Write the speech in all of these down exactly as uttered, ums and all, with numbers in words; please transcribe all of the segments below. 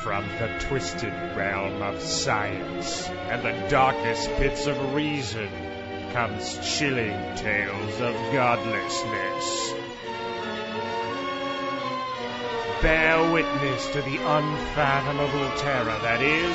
from the twisted realm of science and the darkest pits of reason comes chilling tales of godlessness. Bear witness to the unfathomable terror that is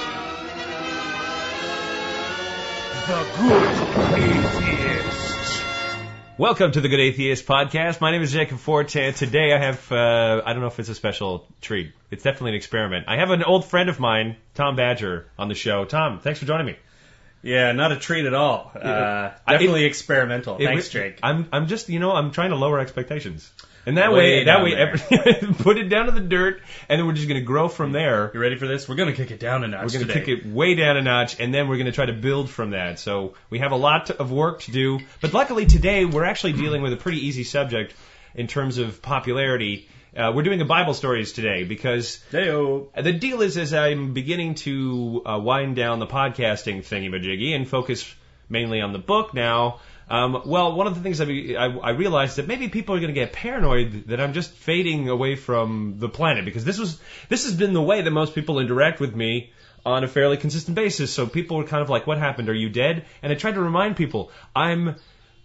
The Good Atheist. Welcome to the Good Atheist Podcast. My name is Jacob Forte. Today I have, uh, I don't know if it's a special treat. It's definitely an experiment. I have an old friend of mine, Tom Badger, on the show. Tom, thanks for joining me. Yeah, not a treat at all. Uh, definitely it, experimental. It, Thanks, it, Jake. I'm, I'm just, you know, I'm trying to lower expectations. And that Way way, that down way, every, put it down to the dirt, and then we're just going to grow from there. You ready for this? We're going to kick it down a notch We're going to today. kick it way down a notch, and then we're going to try to build from that. So we have a lot of work to do. But luckily today, we're actually dealing with a pretty easy subject in terms of popularity. Uh, we're doing a Bible stories today because Hey-o. the deal is, as I'm beginning to uh, wind down the podcasting thingy-majiggy and focus mainly on the book now, um, well, one of the things I, I, I realized that maybe people are going to get paranoid that I'm just fading away from the planet, because this was this has been the way that most people interact with me on a fairly consistent basis. So people were kind of like, "What happened? Are you dead?" And I tried to remind people, I'm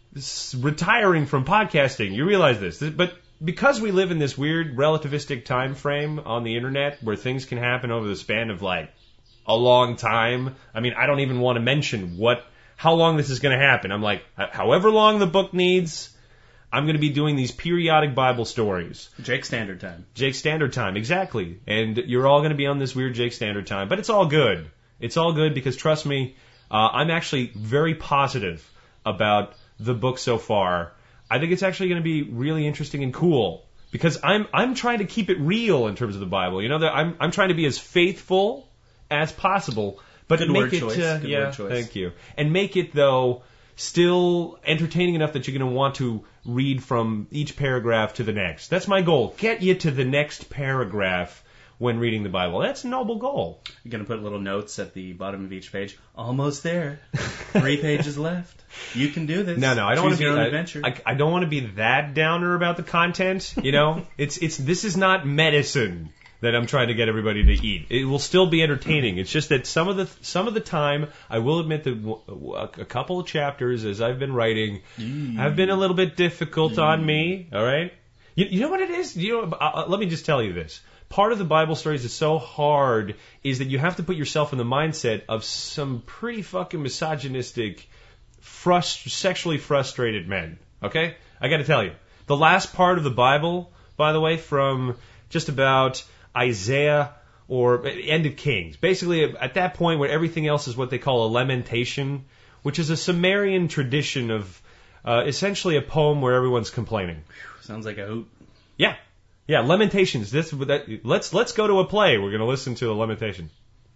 retiring from podcasting. You realize this, but because we live in this weird relativistic time frame on the internet where things can happen over the span of like a long time. I mean, I don't even want to mention what, how long this is going to happen. I'm like, however long the book needs, I'm going to be doing these periodic Bible stories. Jake Standard Time. Jake Standard Time, exactly. And you're all going to be on this weird Jake Standard Time, but it's all good. It's all good because trust me, uh, I'm actually very positive about the book so far. I think it's actually going to be really interesting and cool because I'm I'm trying to keep it real in terms of the Bible. You know, that I'm I'm trying to be as faithful as possible, but Good make word it choice. uh, Good yeah, word choice. thank you, and make it though still entertaining enough that you're going to want to read from each paragraph to the next. That's my goal. Get you to the next paragraph when reading the Bible. That's a noble goal. You're going to put little notes at the bottom of each page. Almost there. Three pages left. You can do this. No, no, I don't want Choose to be. your own I, adventure. I, I don't want to be that downer about the content. You know, it's it's this is not medicine that I'm trying to get everybody to eat. It will still be entertaining. It's just that some of the some of the time, I will admit that w- a couple of chapters as I've been writing have been a little bit difficult on me. All right, you, you know what it is. You know, uh, let me just tell you this. Part of the Bible stories that's so hard is that you have to put yourself in the mindset of some pretty fucking misogynistic, frust- sexually frustrated men. Okay? I got to tell you. The last part of the Bible, by the way, from just about Isaiah or end of Kings, basically at that point where everything else is what they call a lamentation, which is a Sumerian tradition of uh, essentially a poem where everyone's complaining. Sounds like a hoot. Yeah. Yeah, Lamentations. This that, let's let's go to a play. We're going to listen to a lamentation.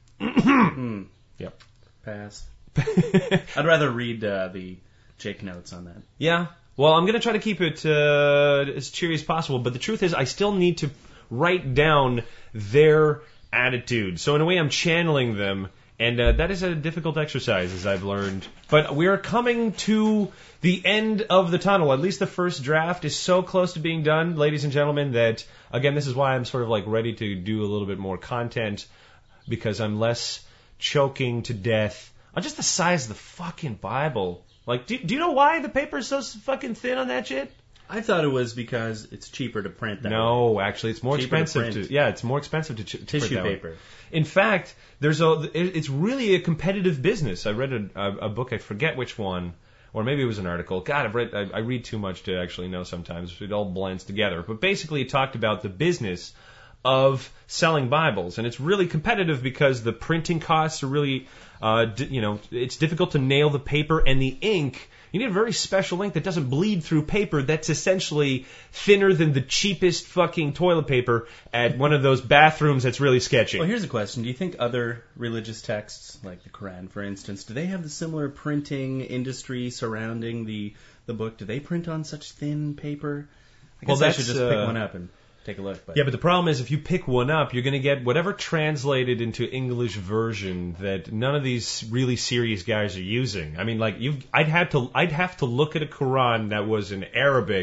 mm. Yep. Pass. I'd rather read uh, the Jake notes on that. Yeah. Well, I'm going to try to keep it uh, as cheery as possible, but the truth is I still need to write down their attitude. So in a way I'm channeling them, and uh, that is a difficult exercise, as I've learned. But we're coming to the end of the tunnel. At least the first draft is so close to being done, ladies and gentlemen, that, again, this is why I'm sort of like ready to do a little bit more content, because I'm less choking to death on just the size of the fucking Bible. Like, do, do you know why the paper is so fucking thin on that shit? I thought it was because it's cheaper to print that No, way. actually, it's more Cheaper to expensive to, print. yeah, it's more expensive to, ch- to print Tissue that way. paper. In fact, there's a it- it's really a competitive business. I read a, a, a book, I forget which one, or maybe it was an article. God, I've read I, I read too much to actually know sometimes. It all blends together. But basically, it talked about the business of selling Bibles, and it's really competitive because the printing costs are really, uh, d- you know, it's difficult to nail the paper and the ink. You need a very special ink that doesn't bleed through paper that's essentially thinner than the cheapest fucking toilet paper at one of those bathrooms that's really sketchy. Well, here's a question. Do you think other religious texts, like the Quran, for instance, do they have the similar printing industry surrounding the, the book? Do they print on such thin paper? I guess Well, I should that's, just pick uh, one up and take a look. But Yeah, but the problem is if you pick one up, you're going to get whatever translated into English version that none of these really serious guys are using. I mean, like you, I'd have to, I'd have to look at a Quran that was in Arabic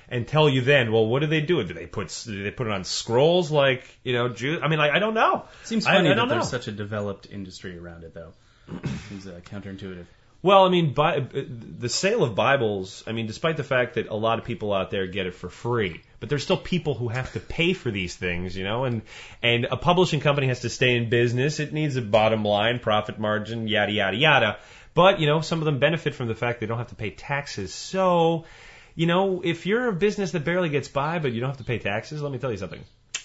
and tell you then, well, what do they do? Do they put do they put it on scrolls like, you know, Jews? I mean, I, I don't know. Seems funny I, I that don't there's know. such a developed industry around it, though. Seems uh, counterintuitive. Well, I mean, bi- the sale of Bibles, I mean, despite the fact that a lot of people out there get it for free, but there's still people who have to pay for these things, you know, and, and a publishing company has to stay in business. It needs a bottom line, profit margin, yada, yada, yada. But, you know, some of them benefit from the fact they don't have to pay taxes. So, you know, if you're a business that barely gets by, but you don't have to pay taxes, let me tell you something.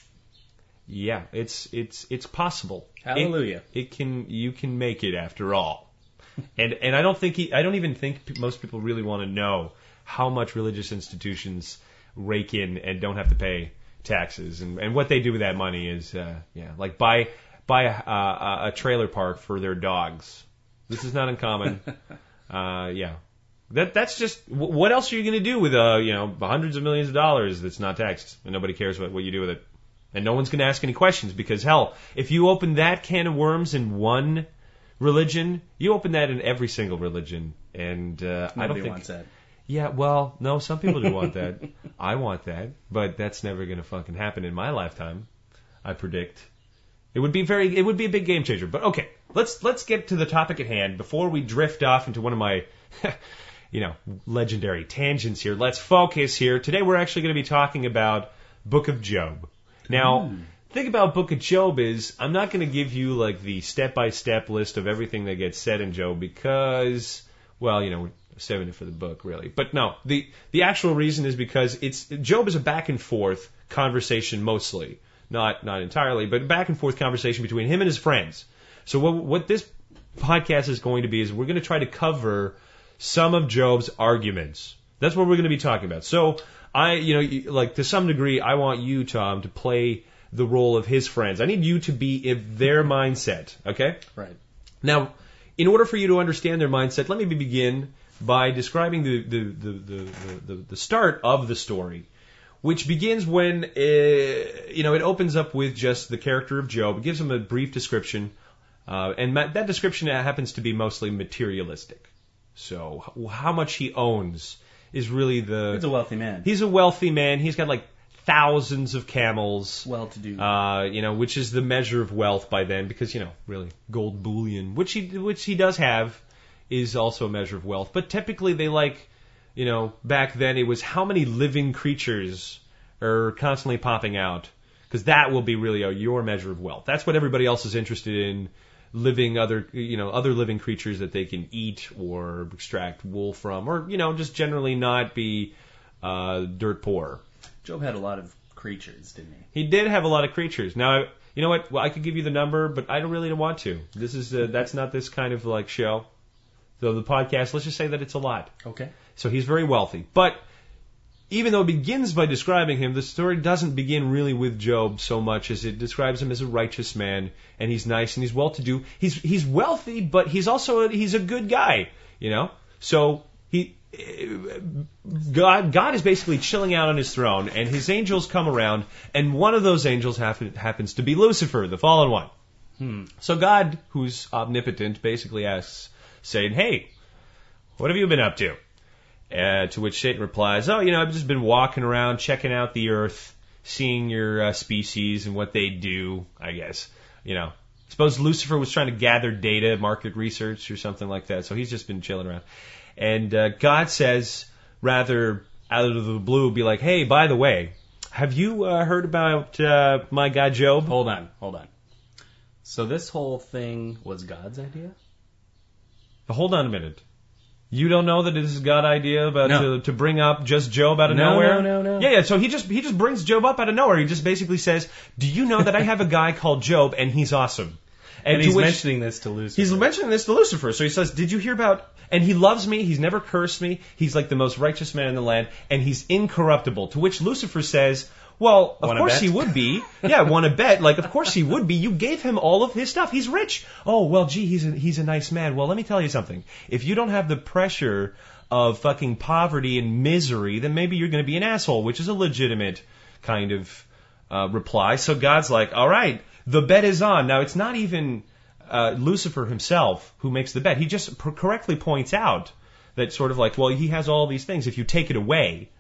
Yeah, it's, it's, it's possible. Hallelujah. It, it can, you can make it after all. And and I don't think he, I don't even think p- most people really want to know how much religious institutions rake in and don't have to pay taxes, and, and what they do with that money is uh, yeah, like buy buy a, a, a trailer park for their dogs. This is not uncommon. uh, yeah, that that's just what else are you going to do with uh you know hundreds of millions of dollars that's not taxed and nobody cares what what you do with it, and no one's going to ask any questions because hell, if you open that can of worms in one religion, you open that in every single religion, and uh, I don't think. Wants that. Yeah, well, no, some people do want that. I want that, but that's never going to fucking happen in my lifetime. I predict it would be very, it would be a big game changer. But okay, let's let's get to the topic at hand before we drift off into one of my, you know, legendary tangents here. Let's focus here. Today we're actually going to be talking about Book of Job. Now. Mm. The thing about Book of Job is I'm not going to give you like the step-by-step list of everything that gets said in Job because, well, you know, we're saving it for the book, really. But no, the the actual reason is because it's Job is a back-and-forth conversation mostly. Not not entirely, but back and forth conversation between him and his friends. So what what this podcast is going to be is we're going to try to cover some of Job's arguments. That's what we're going to be talking about. So I, you know, like to some degree, I want you, Tom, to play the role of his friends. I need you to be in their mindset, okay? Right. Now, in order for you to understand their mindset, let me begin by describing the the the the, the, the start of the story, which begins when uh, you know it opens up with just the character of Job. It gives him a brief description, uh, and ma- that description happens to be mostly materialistic. So, how much he owns is really the. He's a wealthy man. He's a wealthy man. He's got like thousands of camels, well-to-do, uh, you know, which is the measure of wealth by then, because you know, really, gold bullion, which he which he does have, is also a measure of wealth. But typically, they like, you know, back then it was how many living creatures are constantly popping out, because that will be really a, your measure of wealth. That's what everybody else is interested in, living other, you know, other living creatures that they can eat or extract wool from, or you know, just generally not be uh, dirt poor. Job had a lot of creatures, didn't he? He did have a lot of creatures. Now, you know what? Well, I could give you the number, but I don't really want to. This is uh, that's not this kind of like show. So the podcast, let's just say that it's a lot. Okay. So he's very wealthy. But even though it begins by describing him, the story doesn't begin really with Job so much as it describes him as a righteous man, and he's nice and he's well-to-do. He's he's wealthy, but he's also a, he's a good guy, you know. So he. God, God is basically chilling out on his throne, and his angels come around, and one of those angels happen, happens to be Lucifer, the fallen one. Hmm. So God, who's omnipotent, basically asks, saying, "Hey, what have you been up to?" Uh, to which Satan replies, "Oh, you know, I've just been walking around, checking out the earth, seeing your uh, species and what they do, I guess. You know, suppose Lucifer was trying to gather data, market research, or something like that. So he's just been chilling around." And uh, God says, rather out of the blue, be like, "Hey, by the way, have you uh, heard about uh, my guy Job?" Hold on, hold on. So this whole thing was God's idea? Hold on a minute. You don't know that this is God's idea about No. to, to bring up just Job out of No, nowhere? no, no, no. Yeah, yeah. So he just he just brings Job up out of nowhere. He just basically says, "Do you know that I have a guy called Job and he's awesome?" And, to he's which- mentioning this to Lucifer. He's mentioning this to Lucifer. So he says, "Did you hear about?" And he loves me. He's never cursed me. He's like the most righteous man in the land, and he's incorruptible. To which Lucifer says, "Well, of Wanna course bet?" he would be. Yeah, want to bet? Like, of course he would be. You gave him all of his stuff. He's rich. Oh, well, gee, he's a, he's a nice man. Well, let me tell you something. If you don't have the pressure of fucking poverty and misery, then maybe you're going to be an asshole," which is a legitimate kind of uh, reply. So God's like, "All right, the bet is on." Now, it's not even uh, Lucifer himself who makes the bet. He just per- correctly points out that sort of like, well, he has all these things. If you take it away,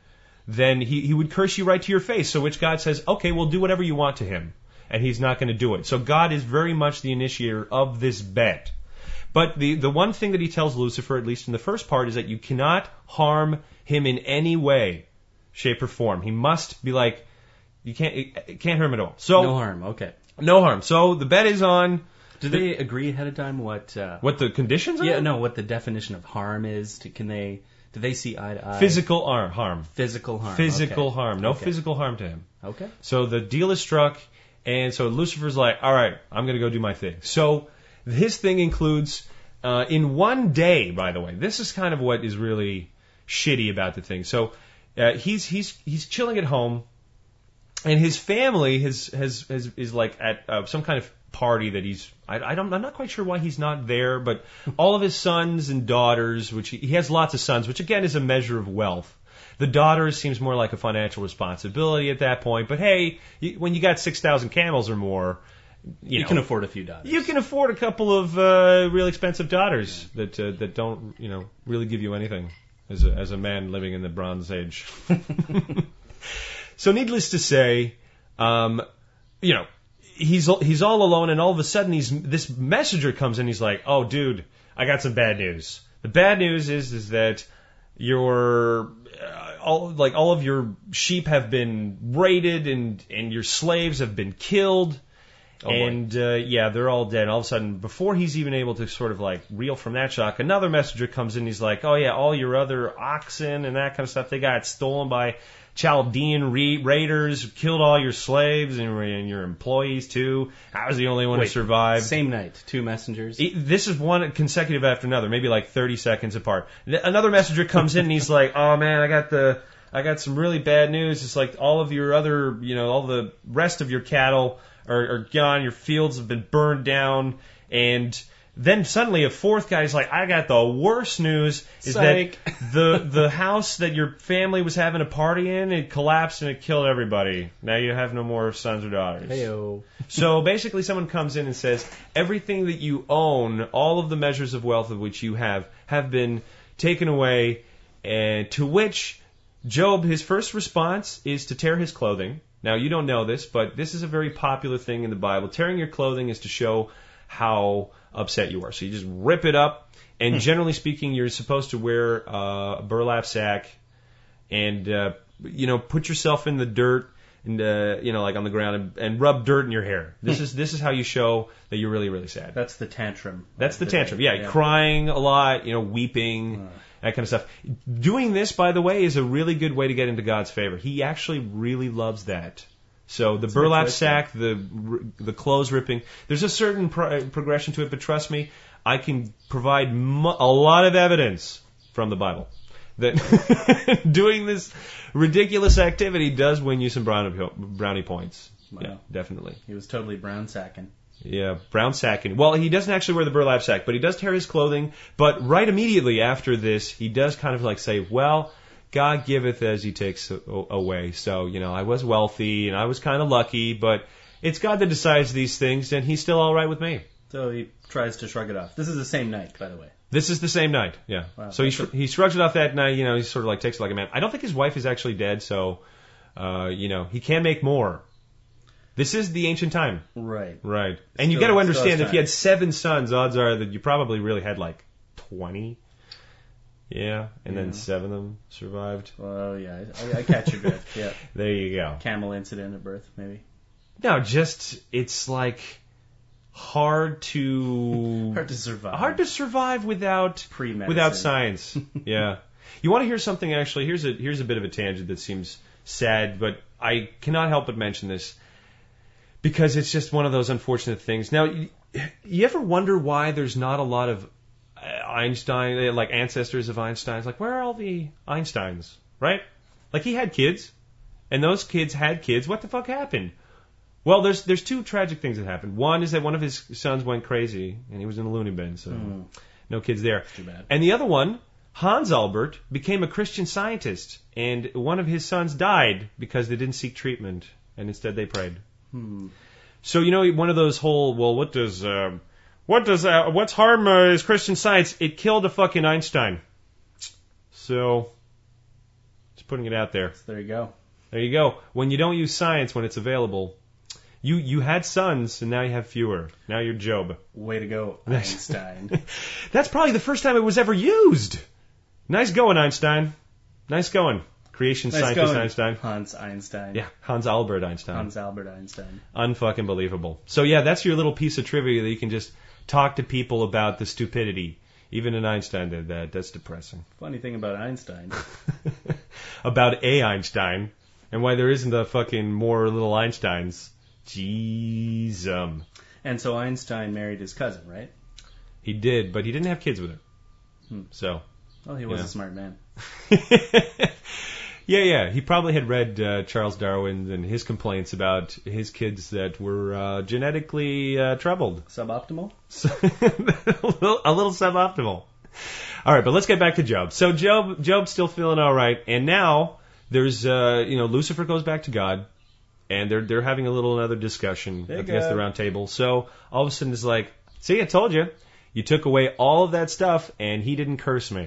then he, he would curse you right to your face. So which God says, okay, well, do whatever you want to him. And he's not going to do it. So God is very much the initiator of this bet. But the, the one thing that he tells Lucifer, at least in the first part, is that you cannot harm him in any way, shape, or form. He must be like, you can't, you can't harm him at all. So No harm, okay. No harm. So the bet is on. Do they agree ahead of time what... Uh, what the conditions are? Yeah, no, what the definition of harm is? To, can they... Do they see eye to eye? Physical harm. harm. Physical harm. Physical okay. harm. No okay. physical harm to him. Okay. So the deal is struck, and so Lucifer's like, all right, I'm going to go do my thing. So his thing includes, uh, in one day, by the way, this is kind of what is really shitty about the thing. So uh, he's he's he's chilling at home, and his family has has, has is like at uh, some kind of party that he's I, I don't I'm not quite sure why he's not there, but all of his sons and daughters, which he, he has lots of sons, which again is a measure of wealth. The daughters seems more like a financial responsibility at that point, but hey, you, when you got six thousand camels or more, you, You know, can afford a few daughters. you can afford a couple of uh, real expensive daughters that uh, that don't you know really give you anything as a, as a man living in the Bronze Age. So needless to say, um, you know. He's he's all alone, and all of a sudden, he's this messenger comes in. He's like, "Oh, dude, I got some bad news. The bad news is is that your uh, all like all of your sheep have been raided, and and your slaves have been killed, Oh, and uh, yeah, they're all dead." And all of a sudden, before he's even able to sort of like reel from that shock, another messenger comes in. He's like, "Oh yeah, all your other oxen and that kind of stuff, they got stolen by Chaldean ra- raiders, killed all your slaves and, and your employees too. I was the only one Wait, who survived." Same night, two messengers. It- This is one consecutive after another, maybe like thirty seconds apart. Th- Another messenger comes in and he's like, "Oh man, I got the, I got some really bad news. It's like all of your other, you know, all the rest of your cattle are, are gone. Your fields have been burned down." And then suddenly a fourth guy's like, "I got the worst news is Psych. that the the house that your family was having a party in, it collapsed and it killed everybody. Now you have no more sons or daughters." Heyo. So basically someone comes in and says, everything that you own, all of the measures of wealth of which you have, have been taken away, and to which Job, his first response is to tear his clothing. Now you don't know this, but this is a very popular thing in the Bible. Tearing your clothing is to show how upset you are. So you just rip it up, and generally speaking, you're supposed to wear uh, a burlap sack and, uh, you know, put yourself in the dirt and, uh, you know, like on the ground and, and rub dirt in your hair. This is this is how you show that you're really, really sad. That's the tantrum. That's the of tantrum. day. Yeah, crying a lot, you know, weeping, that kind of stuff. Doing this, by the way, is a really good way to get into God's favor. He actually really loves that. So the burlap sack, the the clothes ripping, there's a certain pro- progression to it, but trust me, I can provide mo- a lot of evidence from the Bible that doing this ridiculous activity does win you some brownie, brownie points. Wow. Yeah, definitely. He was totally brown sacking. Yeah, brown sacking. Well, he doesn't actually wear the burlap sack, but he does tear his clothing. But right immediately after this, he does kind of like say, well, God giveth as he takes away. So, you know, I was wealthy and I was kind of lucky, but it's God that decides these things, and he's still all right with me. So he tries to shrug it off. This is the same night, by the way. This is the same night, yeah. Wow. So he sh- he shrugs it off that night, you know, he sort of like takes it like a man. I don't think his wife is actually dead, so, uh, you know, he can make more. This is the ancient time. Right. Right. And you Still- got to still understand, has if you time. had seven sons, odds are that you probably really had like twenty. Yeah, and Yeah. then seven of them survived. Well, yeah, I, I catch your drift. Yeah. There you go. Camel incident at birth, maybe. No, just, it's like hard to... Hard to survive. Hard to survive without Pre-medicine. without science. Yeah. You want to hear something, actually? Here's a here's a bit of a tangent that seems sad, but I cannot help but mention this because it's just one of those unfortunate things. Now, you, you ever wonder why there's not a lot of Einstein, like ancestors of Einstein's? Like, where are all the Einsteins, right? Like, he had kids, and those kids had kids. What the fuck happened? Well, there's there's two tragic things that happened. One is that one of his sons went crazy, and he was in the loony bin, so Mm. no kids there. Too bad. And the other one, Hans Albert, became a Christian scientist, and one of his sons died because they didn't seek treatment, and instead they prayed. Hmm. So, you know, one of those whole, well, what does, um, what does, uh, what's harm uh, is Christian Science? It killed a fucking Einstein. So, Just putting it out there. So there you go. There you go. When you don't use science when it's available, you you had sons and now you have fewer. Now you're Job. Way to go, Einstein. That's probably the first time it was ever used. Nice going, Einstein. Nice going. Creation Nice scientist going, Einstein. Hans Einstein. Yeah, Hans Albert Einstein. Hans Albert Einstein. Unfucking believable. So yeah, that's your little piece of trivia that you can just talk to people about the stupidity. Even an Einstein did that. That's depressing. Funny thing about Einstein. About a Einstein and why there isn't a fucking more little Einsteins. Jeez. Um. And so Einstein married his cousin, right? He did, but he didn't have kids with her. Hmm. So. Well, he was Yeah. a smart man. Yeah, yeah. He probably had read uh, Charles Darwin and his complaints about his kids that were uh, genetically uh, troubled. Suboptimal? So, a, little, a little suboptimal. All right, but let's get back to Job. So Job, Job's still feeling all right, and now there's, uh, you know, Lucifer goes back to God, and they're they're having a little another discussion Hey, against the God. round table. So all of a sudden it's like, see, I told you, you took away all of that stuff, and he didn't curse me.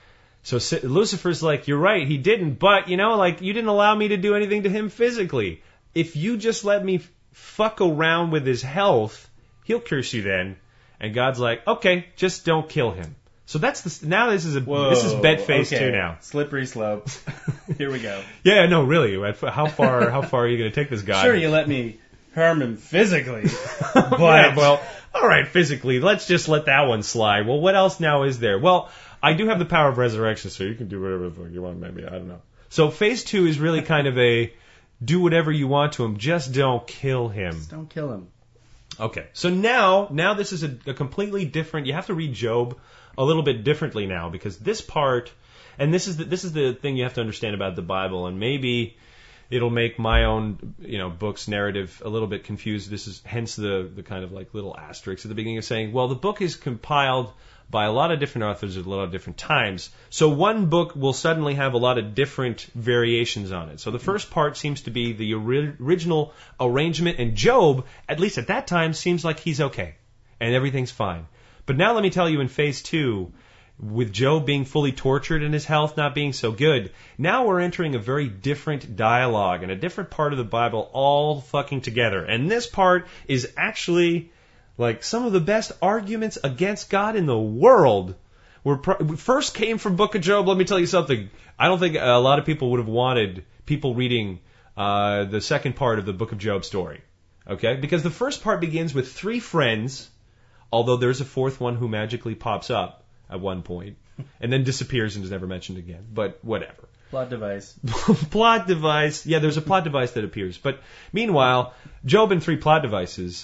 So Si- Lucifer's like, you're right, he didn't, but, you know, like, you didn't allow me to do anything to him physically. If you just let me f- fuck around with his health, he'll curse you then. And God's like, okay, just don't kill him. So that's the, now this is a, Whoa, this is bet phase okay. two now. Slippery slope. Here we go. Yeah, no, really, how far, how far are you going to take this guy? Sure, you let me harm him physically, but Yeah, well, all right, physically, let's just let that one slide. Well, what else now is there? Well, I do have the power of resurrection, so you can do whatever the fuck you want, maybe. I don't know. So phase two is really kind of a do whatever you want to him, just don't kill him. just don't kill him. Okay, so now, now this is a, a completely different. You have to read Job a little bit differently now because this part, and this is the, this is the thing you have to understand about the Bible, and maybe it'll make my own, you know, book's narrative a little bit confused. This is hence the the kind of like little asterisk at the beginning of saying, well, the book is compiled by a lot of different authors at a lot of different times. So one book will suddenly have a lot of different variations on it. So the first part seems to be the ori- original arrangement, and Job, at least at that time, seems like he's okay and everything's fine. But now let me tell you, in phase two, with Job being fully tortured and his health not being so good, now we're entering a very different dialogue and a different part of the Bible all fucking together. And this part is actually like some of the best arguments against God in the world were pro- first came from Book of Job. Let me tell you something. I don't think a lot of people would have wanted people reading uh, the second part of the Book of Job story. Okay? Because the first part begins with three friends, although there's a fourth one who magically pops up at one point and then disappears and is never mentioned again. But whatever. Plot device. Plot device. Yeah, there's a plot device that appears. But meanwhile, Job and three plot devices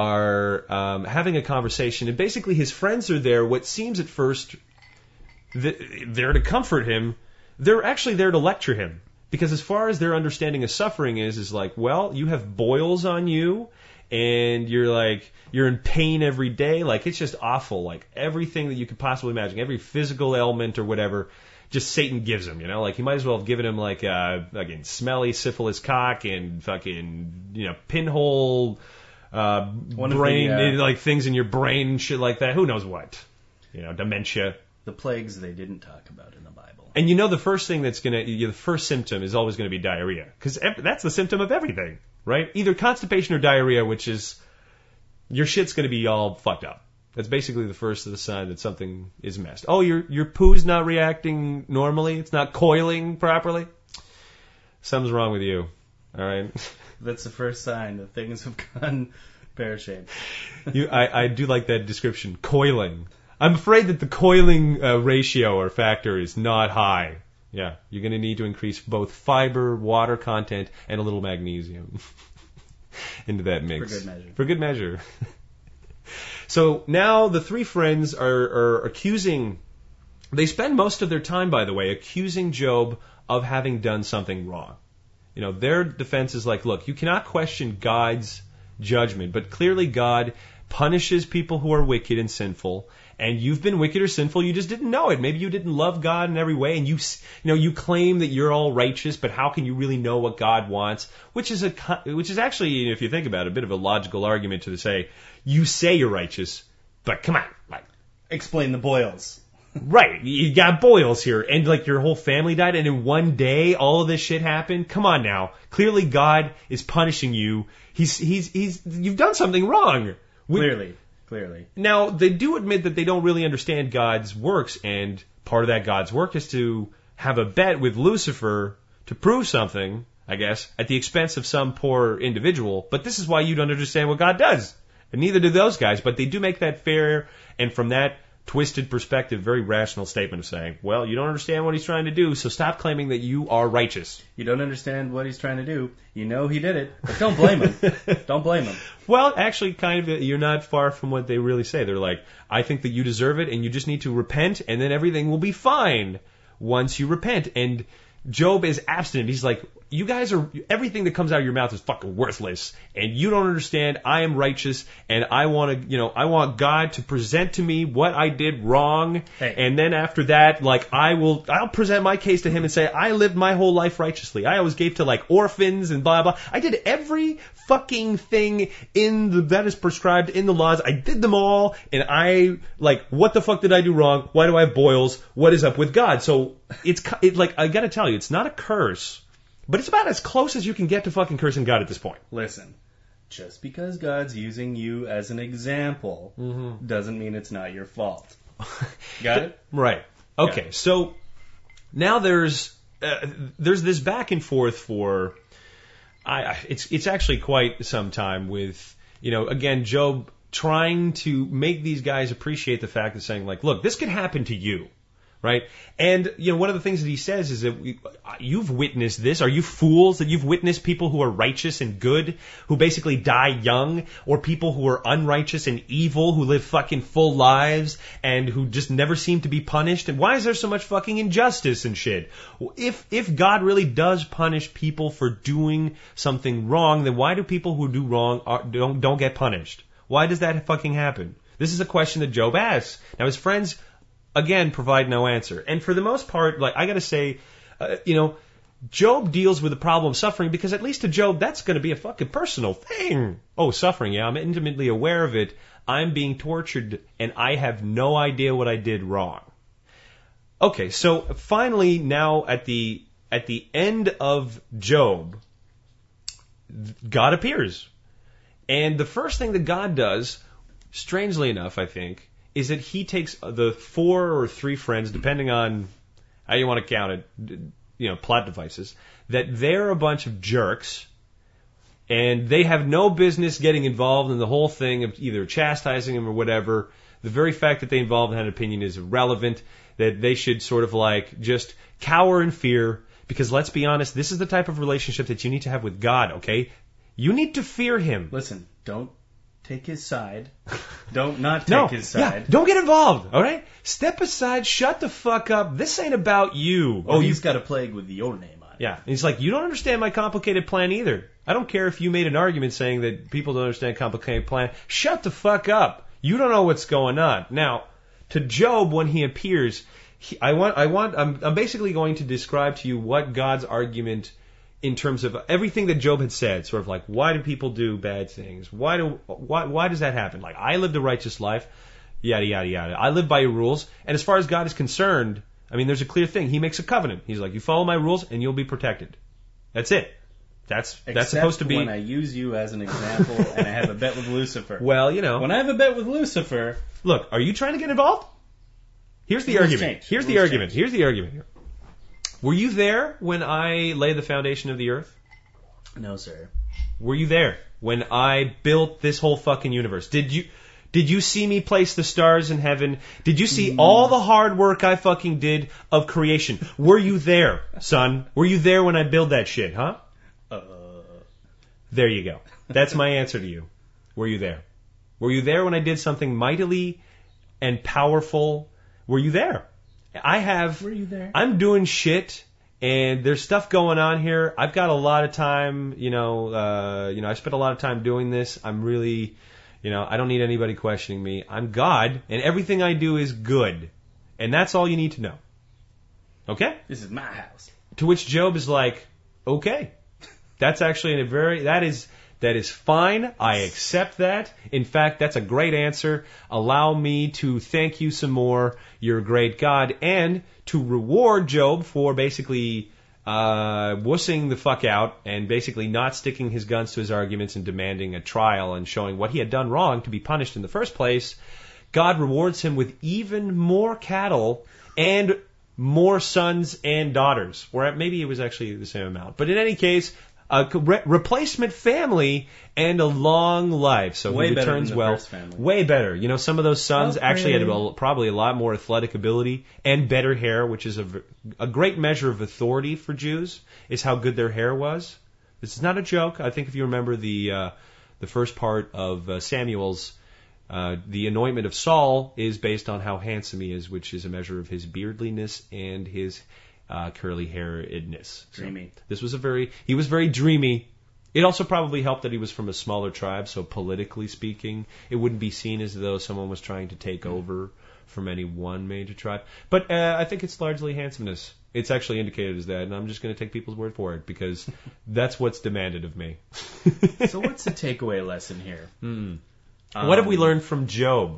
are um, having a conversation, and basically his friends are there. What seems at first th- there to comfort him, they're actually there to lecture him. Because as far as their understanding of suffering is, is like, well, you have boils on you, and you're like, you're in pain every day. Like, it's just awful. Like, everything that you could possibly imagine, every physical ailment or whatever, just Satan gives him, you know? Like, he might as well have given him, like, uh, fucking smelly syphilis cock and fucking, you know, pinhole, uh, One of brain, the, uh, like, things in your brain and shit like that. Who knows what? You know, dementia. The plagues they didn't talk about in the Bible. And you know the first thing that's going to, you know, the first symptom is always going to be diarrhea. Because that's the symptom of everything, right? Either constipation or diarrhea, which is, your shit's going to be all fucked up. That's basically the first of the sign that something is messed. Oh, your your poo's not reacting normally? It's not coiling properly? Something's wrong with you. All right? That's the first sign that things have gone pear-shaped. you, I, I do like that description, coiling. I'm afraid that the coiling uh, ratio or factor is not high. Yeah, you're going to need to increase both fiber, water content, and a little magnesium into that mix. For good measure. For good measure. So now the three friends are, are accusing, they spend most of their time, by the way, accusing Job of having done something wrong. You know, their defense is like, look, you cannot question God's judgment, but clearly God punishes people who are wicked and sinful, and you've been wicked or sinful, you just didn't know it. Maybe you didn't love God in every way, and you, you know, you claim that you're all righteous, but how can you really know what God wants? Which is a, which is actually, if you think about it, a bit of a logical argument to say, you say you're righteous, but come on, like, Explain the boils. Right. You got boils here, and like your whole family died, and in one day all of this shit happened. Come on now. Clearly God is punishing you. He's he's he's you've done something wrong. We, Clearly. Clearly. Now, they do admit that they don't really understand God's works, and part of that God's work is to have a bet with Lucifer to prove something, I guess, at the expense of some poor individual. But this is why you don't understand what God does. And neither do those guys, but they do make that fair, and from that twisted perspective, very rational statement of saying, well, you don't understand what he's trying to do, so stop claiming that you are righteous. You don't understand what he's trying to do. You know he did it, but don't blame him. Don't blame him. Well, actually, kind of, you're not far from what they really say. They're like, I think that you deserve it, and you just need to repent, and then everything will be fine once you repent. And Job is abstinent. He's like, you guys are, everything that comes out of your mouth is fucking worthless, and you don't understand. I am righteous, and I want to, you know, I want God to present to me what I did wrong, hey. and then after that, like, I will, I'll present my case to him and say, I lived my whole life righteously. I always gave to like orphans and blah blah. I did every fucking thing in the that is prescribed in the laws. I did them all, and I like, what the fuck did I do wrong? Why do I have boils? What is up with God? So it's it, like, I got to tell you, it's not a curse. But it's about as close as you can get to fucking cursing God at this point. Listen, just because God's using you as an example mm-hmm. doesn't mean it's not your fault. Got it? Right. Okay. So now there's uh, there's this back and forth for I it's it's actually quite some time with, you know, again, Job trying to make these guys appreciate the fact of saying, like, look, this could happen to you. Right? And, you know, one of the things that he says is that we, you've witnessed this. Are you fools that you've witnessed people who are righteous and good, who basically die young, or people who are unrighteous and evil, who live fucking full lives and who just never seem to be punished? And why is there so much fucking injustice and shit? If, if God really does punish people for doing something wrong, then why do people who do wrong are, don't, don't get punished? Why does that fucking happen? This is a question that Job asks. Now his friends, again, provide no answer. And for the most part, like, I gotta say, uh, you know, Job deals with the problem of suffering because at least to Job, that's gonna be a fucking personal thing. Oh, suffering, yeah, I'm intimately aware of it. I'm being tortured and I have no idea what I did wrong. Okay, so finally now at the, at the end of Job, God appears. And the first thing that God does, strangely enough, I think, is that he takes the four or three friends, depending on how you want to count it, you know, plot devices, that they're a bunch of jerks, and they have no business getting involved in the whole thing of either chastising him or whatever. The very fact that they involved in that opinion is irrelevant, that they should sort of like just cower in fear, because let's be honest, this is the type of relationship that you need to have with God, okay? You need to fear him. Listen, don't take his side. Don't not take no, his side. Yeah, don't get involved, all right? Step aside, shut the fuck up. This ain't about you. Well, oh, he's got a plague with your name on it. Yeah, and he's like, you don't understand my complicated plan either. I don't care if you made an argument saying that people don't understand complicated plan. Shut the fuck up. You don't know what's going on. Now, to Job, when he appears, he, I want, I want, I'm, I'm basically going to describe to you what God's argument in terms of everything that Job had said, sort of like, why do people do bad things? Why do why why does that happen? Like, I lived a righteous life, yada yada yada. I live by your rules, and as far as God is concerned, I mean, there's a clear thing. He makes a covenant. He's like, you follow my rules, and you'll be protected. That's it. That's Except that's supposed to be. When I use you as an example, and I have a bet with Lucifer. Well, you know, when I have a bet with Lucifer, look, are you trying to get involved? Here's the argument. Change. Here's rules the argument. change. Here's the argument here. Were you there when I laid the foundation of the earth? No, sir. Were you there when I built this whole fucking universe? Did you did you see me place the stars in heaven? Did you see mm. all the hard work I fucking did of creation? Were you there, son? Were you there when I built that shit, huh? Uh. There you go. That's my answer to you. Were you there? Were you there when I did something mightily and powerful? Were you there? I have. Were you there? I'm doing shit, and there's stuff going on here. I've got a lot of time. You know, uh, you know, I spent a lot of time doing this. I'm really, you know, I don't need anybody questioning me. I'm God, and everything I do is good, and that's all you need to know. Okay? This is my house. To which Job is like, okay, that's actually a very that is That is fine. I accept that. In fact, that's a great answer. Allow me to thank you some more. You're a great God. And to reward Job for basically uh, wussing the fuck out and basically not sticking his guns to his arguments and demanding a trial and showing what he had done wrong to be punished in the first place, God rewards him with even more cattle and more sons and daughters. Or maybe it was actually the same amount. But in any case, a re- replacement family and a long life. So way he better returns than the well. first family. Way better. You know, some of those sons Okay. actually had a, probably a lot more athletic ability and better hair, which is a, v- a great measure of authority for Jews, is how good their hair was. This is not a joke. I think if you remember the uh, the first part of uh, Samuel's, uh, the anointment of Saul is based on how handsome he is, which is a measure of his beardliness and his uh, curly hairedness. So Dreamy. this was a very, he was very dreamy. It also probably helped that he was from a smaller tribe, so politically speaking, it wouldn't be seen as though someone was trying to take over from any one major tribe. But uh, I think it's largely handsomeness. It's actually indicated as that, and I'm just going to take people's word for it because that's what's demanded of me. So what's the takeaway lesson here? Hmm. What have we learned from Job?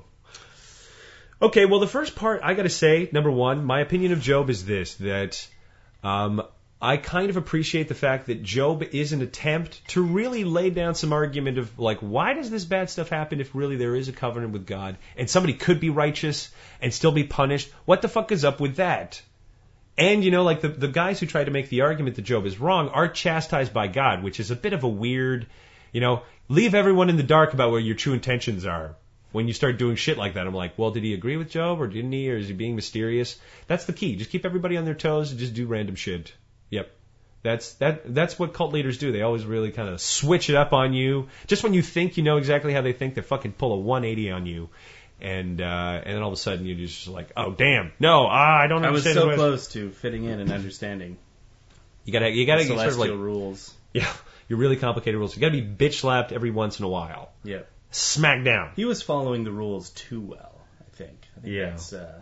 Okay, well, the first part, I got to say, number one, my opinion of Job is this, that um, I kind of appreciate the fact that Job is an attempt to really lay down some argument of, like, why does this bad stuff happen if really there is a covenant with God and somebody could be righteous and still be punished? What the fuck is up with that? And, you know, like the, the guys who try to make the argument that Job is wrong are chastised by God, which is a bit of a weird, you know, leave everyone in the dark about what your true intentions are. When you start doing shit like that, I'm like, well, did he agree with Job or didn't he? Or is he being mysterious? That's the key. Just keep everybody on their toes and just do random shit. Yep. That's that. That's what cult leaders do. They always really kind of switch it up on you. Just when you think you know exactly how they think, they fucking pull a one eighty on you. And uh, and then all of a sudden you're just like, oh, damn. No, ah, I don't I was understand. so the close to fitting in and understanding You gotta, you gotta the get sort of celestial like, rules. yeah, your really complicated rules. You gotta be bitch slapped every once in a while. Yeah. Smack down. He was following the rules too well, I think. I think Yeah. That's, uh,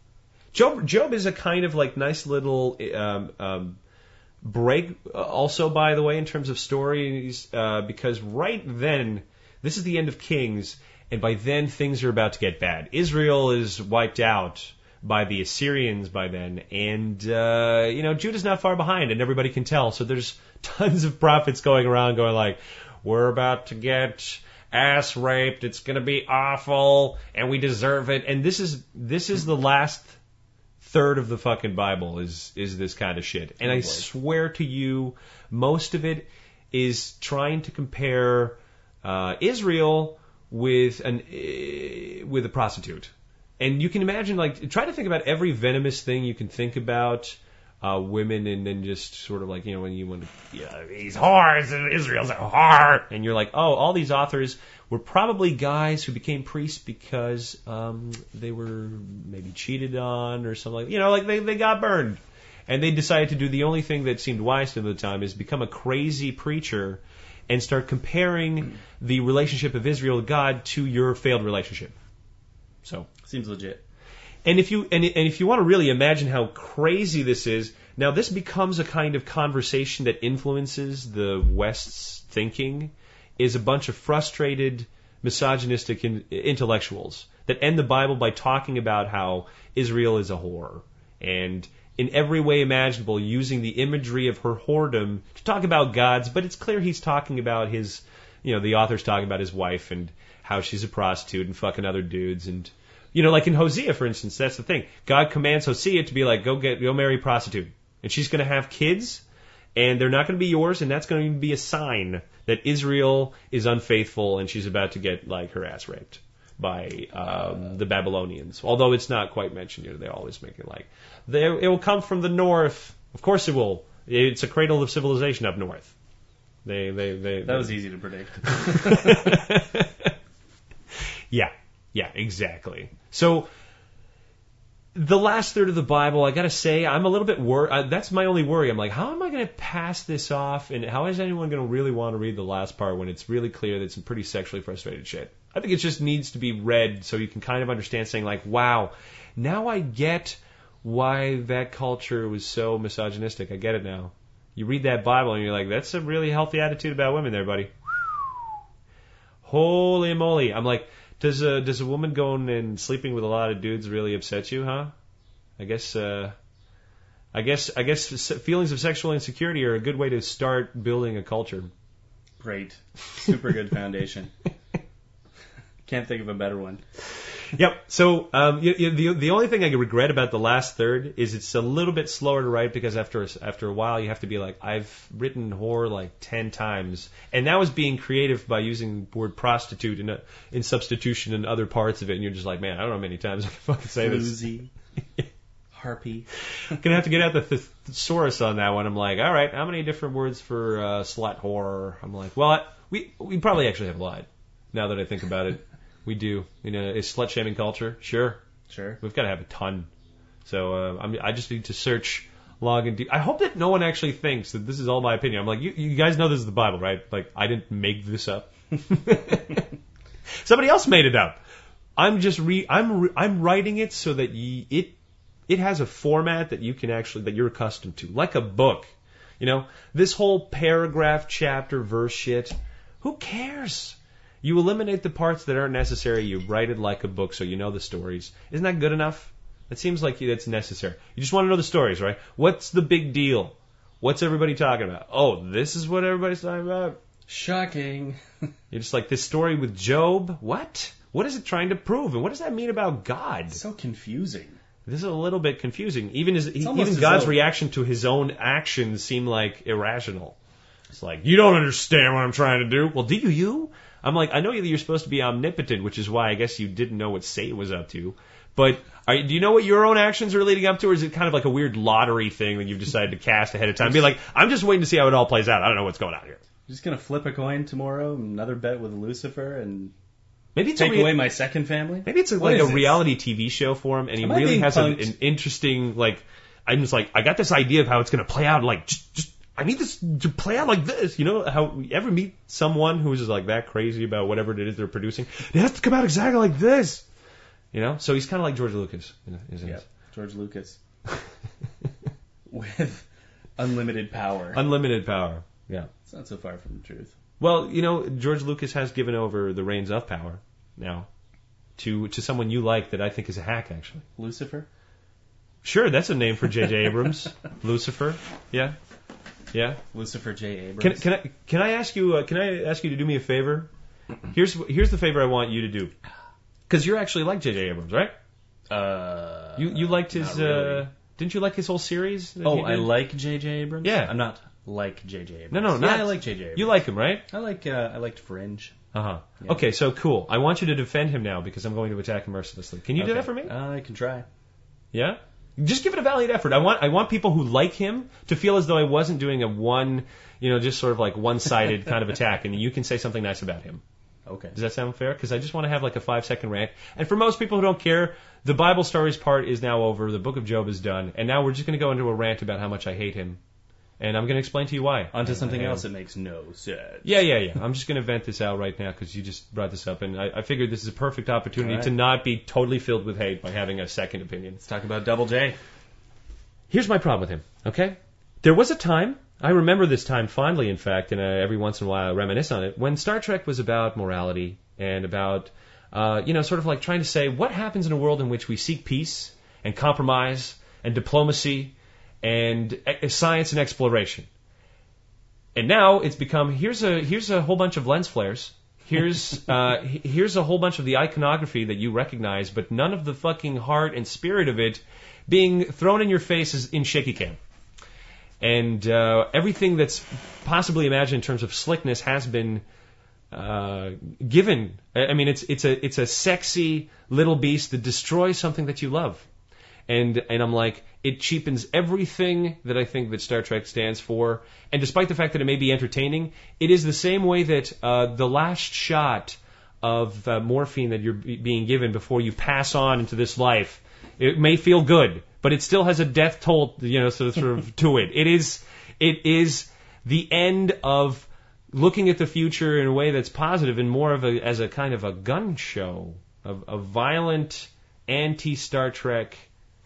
Job, Job is a kind of like nice little um, um, break. uh, Also, by the way, in terms of stories, uh, because right then, this is the end of Kings, and by then things are about to get bad. Israel is wiped out by the Assyrians by then, and uh, you know Judah's not far behind, and everybody can tell. So there's tons of prophets going around, going like, "We're about to get ass raped. It's going to be awful, and we deserve it." And this is this is the last third of the fucking Bible is is this kind of shit. And I swear to you, most of it is trying to compare uh, Israel with an uh, with a prostitute. And you can imagine, like, try to think about every venomous thing you can think about uh, women, and then just sort of like, you know, when you want to, yeah, these whores, and Israel's a whore, and you're like, oh, all these authors were probably guys who became priests because um, they were maybe cheated on or something like, you know, like they, they got burned. And they decided to do the only thing that seemed wise to them at the time is become a crazy preacher and start comparing the relationship of Israel to God to your failed relationship. So seems legit. And if you and, and if you want to really imagine how crazy this is, now this becomes a kind of conversation that influences the West's thinking, is a bunch of frustrated, misogynistic in, intellectuals that end the Bible by talking about how Israel is a whore, and in every way imaginable using the imagery of her whoredom to talk about God's, but it's clear he's talking about his, you know, the author's talking about his wife and how she's a prostitute and fucking other dudes. And, you know, like in Hosea, for instance, that's the thing. God commands Hosea to be like, go get, go marry a prostitute. And she's going to have kids, and they're not going to be yours, and that's going to be a sign that Israel is unfaithful and she's about to get, like, her ass raped by um, the Babylonians. Although it's not quite mentioned here. They always make it like, they, it will come from the north. Of course it will. It's a cradle of civilization up north. They, they, they. That they, was easy to predict. Yeah, yeah, exactly. So the last third of the Bible, I gotta say, I'm a little bit worried. That's my only worry. I'm like, how am I going to pass this off? And how is anyone going to really want to read the last part when it's really clear that it's some pretty sexually frustrated shit? I think it just needs to be read so you can kind of understand, saying like, wow, now I get why that culture was so misogynistic. I get it now. You read that Bible and you're like, that's a really healthy attitude about women there, buddy. Holy moly! I'm like, does a does a woman going and sleeping with a lot of dudes really upset you, huh? I guess. Uh, I guess I guess feelings of sexual insecurity are a good way to start building a culture. Great. Super good foundation. Can't think of a better one. Yep. So um, you, you, the the only thing I regret about the last third is it's a little bit slower to write because after after a while you have to be like, I've written whore like ten times, and that was being creative by using the word prostitute in a, in substitution in other parts of it, and you're just like, man, I don't know how many times I can fucking say Floozy. this. Harpy. I'm gonna have to get out the th- thesaurus on that one. I'm like, all right, how many different words for uh, slut whore? I'm like, well, I, we we probably actually have lied. Now that I think about it, we do. You know, is slut shaming culture? Sure, sure. We've got to have a ton. So uh, I'm, I just need to search, log, and de- I hope that no one actually thinks that this is all my opinion. I'm like, you, you guys know this is the Bible, right? Like, I didn't make this up. Somebody else made it up. I'm just re I'm re- I'm writing it so that ye, it. It has a format that you can actually, that you're accustomed to, like a book. You know, this whole paragraph, chapter, verse shit, who cares? You eliminate the parts that aren't necessary, you write it like a book so you know the stories. Isn't that good enough? It seems like that's necessary. You just want to know the stories, right? What's the big deal? What's everybody talking about? Oh, this is what everybody's talking about? Shocking. You're just like, this story with Job? What? What is it trying to prove? And what does that mean about God? It's so confusing. This is a little bit confusing. Even his, even as God's though- reaction to his own actions seem like irrational. It's like, you don't understand what I'm trying to do. Well, do you? You? I'm like, I know that you're supposed to be omnipotent, which is why I guess you didn't know what Satan was up to. But are, do you know what your own actions are leading up to, or is it kind of like a weird lottery thing that you've decided to cast ahead of time? Be like, I'm just waiting to see how it all plays out. I don't know what's going on here. Just gonna flip a coin tomorrow, another bet with Lucifer, and Maybe it's take a rea- away my second family. Maybe it's a, What like is a this? reality T V show for him, and he Am I really being has a, punked? an interesting, like, I'm just like, I got this idea of how it's going to play out, like, just, just, I need this to play out like this. You know, how you ever meet someone who's just like that crazy about whatever it is they're producing? It has to come out exactly like this. You know, so he's kind of like George Lucas, isn't Yeah, he? George Lucas. With unlimited power. Unlimited power. Yeah. It's not so far from the truth. Well, you know, George Lucas has given over the reins of power now to to someone you like that I think is a hack, actually. Lucifer? Sure, that's a name for J J Abrams. Lucifer. Yeah. Yeah. Lucifer J. Abrams. Can, can I can I ask you uh, can I ask you to do me a favor? Here's here's the favor I want you to do. Because you're actually like J J Abrams, right? Uh, You you liked his not really. uh, didn't you like his whole series? that Oh, he I did? like J J. Abrams? Yeah. I'm not like J J. Abrams. No, no, Yeah, not- I like J J. Abrams. You like him, right? I like, uh, I liked Fringe. Uh huh. Yeah. Okay, so cool. I want you to defend him now because I'm going to attack him mercilessly. Can you do Okay. that for me? Uh, I can try. Yeah. Just give it a valiant effort. I want I want people who like him to feel as though I wasn't doing a one, you know, just sort of like one-sided kind of attack, and you can say something nice about him. Okay. Does that sound fair? Because I just want to have like a five-second rant. And for most people who don't care, the Bible stories part is now over. The Book of Job is done, and now we're just going to go into a rant about how much I hate him, and I'm going to explain to you why. On to something I- I- else that makes no sense. Yeah, yeah, yeah. I'm just going to vent this out right now because you just brought this up, and I, I figured this is a perfect opportunity All right. to not be totally filled with hate by having a second opinion. Let's talk about Double J. Here's my problem with him, okay? There was a time, I remember this time fondly, in fact, and uh, every once in a while I reminisce on it, when Star Trek was about morality and about, uh, you know, sort of like trying to say what happens in a world in which we seek peace and compromise and diplomacy and e- science and exploration. And now it's become, here's a here's a whole bunch of lens flares. Here's uh, he- here's a whole bunch of the iconography that you recognize, but none of the fucking heart and spirit of it being thrown in your face is in shaky cam. And uh, everything that's possibly imagined in terms of slickness has been uh, given. I I mean, it's it's a it's a sexy little beast that destroys something that you love. And and I'm like, it cheapens everything that I think that Star Trek stands for. And despite the fact that it may be entertaining, it is the same way that uh, the last shot of uh, morphine that you're be- being given before you pass on into this life, it may feel good, but it still has a death toll, you know, sort of, sort of to it. It is it is the end of looking at the future in a way that's positive and more of a as a kind of a gun show, of a violent anti-Star Trek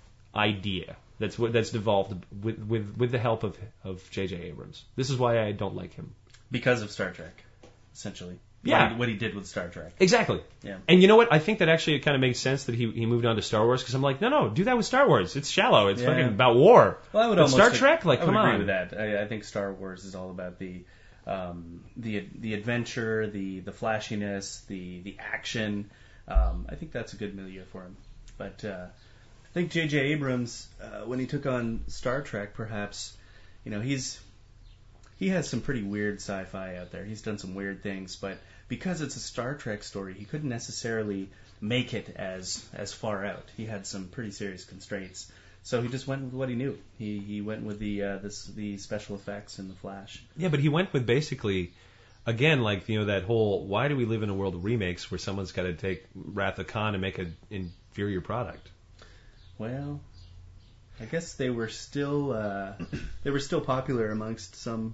idea that's what that's devolved with with with the help of of J J Abrams. This is why I don't like him. Because of Star Trek, essentially. Yeah. what he, what he did with Star Trek. Exactly. Yeah. And you know what? I think that actually it kind of makes sense that he he moved on to Star Wars because I'm like, no, no, do that with Star Wars. It's shallow. It's Yeah. fucking about war. Well, I would But almost Star ag- Trek, like, I would come agree on. with that. I, I think Star Wars is all about the um, the the adventure, the the flashiness, the the action. Um, I think that's a good milieu for him. But uh, I think J J Abrams, uh, when he took on Star Trek, perhaps, you know, he's he has some pretty weird sci-fi out there. He's done some weird things, but because it's a Star Trek story, he couldn't necessarily make it as as far out. He had some pretty serious constraints. So he just went with what he knew. He he went with the uh, this, the special effects and the Flash. Yeah, but he went with basically, again, like, you know, that whole, why do we live in a world of remakes where someone's got to take Wrath of Khan and make an inferior product? Well, I guess they were still uh, they were still popular amongst some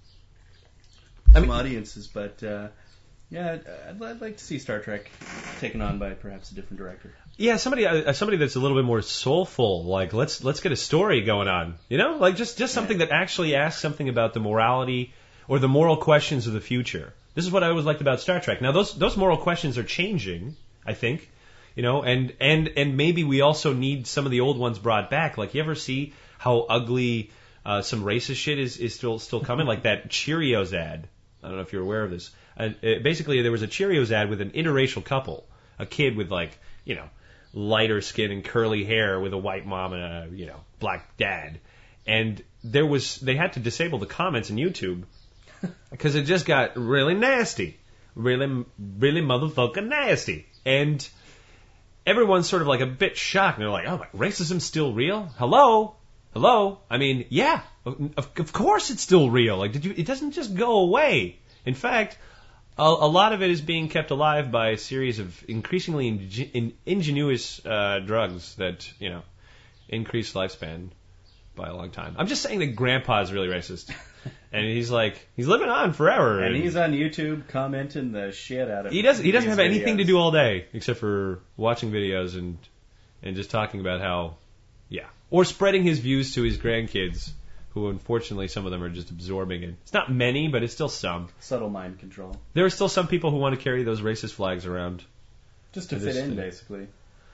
I some mean- audiences, but uh, yeah, I'd, I'd, I'd like to see Star Trek taken on by perhaps a different director. Yeah, somebody uh, somebody that's a little bit more soulful. Like, let's let's get a story going on. You know, like just just something that actually asks something about the morality or the moral questions of the future. This is what I always liked about Star Trek. Now, those those moral questions are changing, I think. You know, and and and maybe we also need some of the old ones brought back. Like, you ever see how ugly uh, some racist shit is is still still coming? Like that Cheerios ad. I don't know if you're aware of this. Uh, it, basically, there was a Cheerios ad with an interracial couple, a kid with, like, you know, lighter skin and curly hair with a white mom and a, you know, black dad. And there was, they had to disable the comments in YouTube because it just got really nasty. Really, really motherfucking nasty. And everyone's sort of like a bit shocked. And they're like, oh, my, racism's still real? Hello? Hello? I mean, yeah, of, of course it's still real. Like, did you, it doesn't just go away. In fact, a, a lot of it is being kept alive by a series of increasingly ing, in, ingenuous uh, drugs that, you know, increase lifespan by a long time. I'm just saying that Grandpa's really racist. And he's like, he's living on forever. And he's on YouTube commenting the shit out of He doesn't. He doesn't these have anything videos. to do all day except for watching videos and and just talking about how, yeah, or spreading his views to his grandkids, who unfortunately some of them are just absorbing it. It's not many, but it's still some. Subtle mind control. There are still some people who want to carry those racist flags around. Just to It fit is- in, basically.